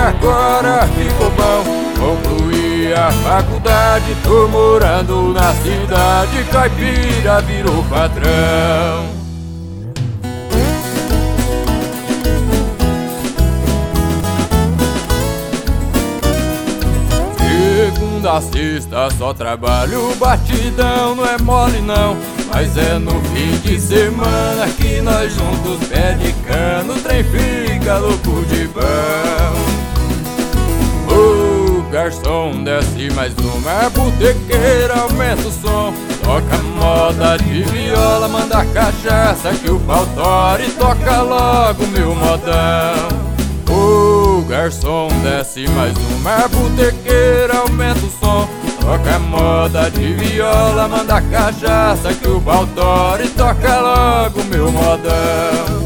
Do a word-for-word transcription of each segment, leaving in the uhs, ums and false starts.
agora ficou bom. Concluí a faculdade, tô morando na cidade. Caipira virou patrão. Segunda a sexta só trabalho, batidão não é mole não. Mas é no fim de semana que nós juntos pé de cano, o trem fica louco de bom. O garçom desce mais uma, botequeira aumenta o som. Toca moda de viola, manda cachaça que o pau tora e toca logo meu modão. O garçom desce mais uma, botequeira aumenta o som. Toca moda de viola, manda cachaça que o pau tora e toca logo meu modão.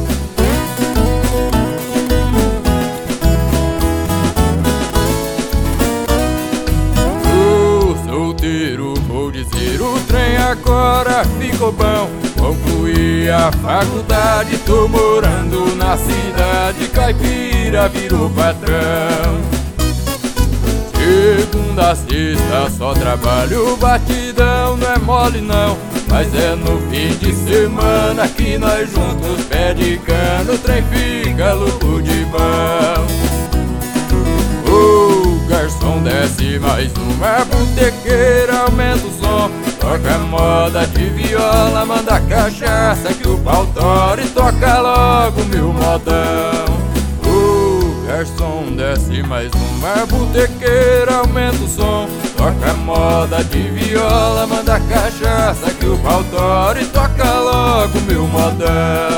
Tô solteiro, vou dizer, o trem agora ficou bom. Concluí a faculdade, tô morando na cidade. Caipira virou patrão. Segunda a sexta só trabalho, batidão não é mole não. Mas é no fim de semana que nós juntos pé de cano, o trem fica louco de bom. O garçom desce mais uma, botequeira aumenta o som. Toca moda de viola, manda cachaça que o pau tora e toca logo meu modão. O garçom desce mais uma, botequeira aumenta o som. Toca moda de viola, manda cachaça que o pau tora e toca logo meu modão.